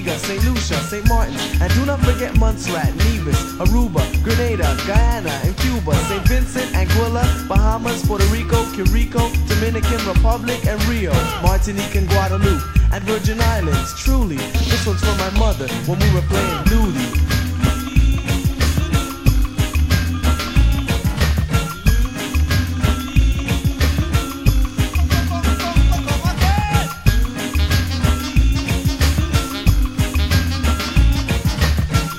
Antigua, St. Lucia, St. Martin, and do not forget Montserrat, Nevis, Aruba, Grenada, Guyana, and Cuba, St. Vincent, Anguilla, Bahamas, Puerto Rico, Curico, Dominican Republic, and Rio, Martinique and Guadeloupe, and Virgin Islands. Truly, this one's for my mother when we were playing Dooley.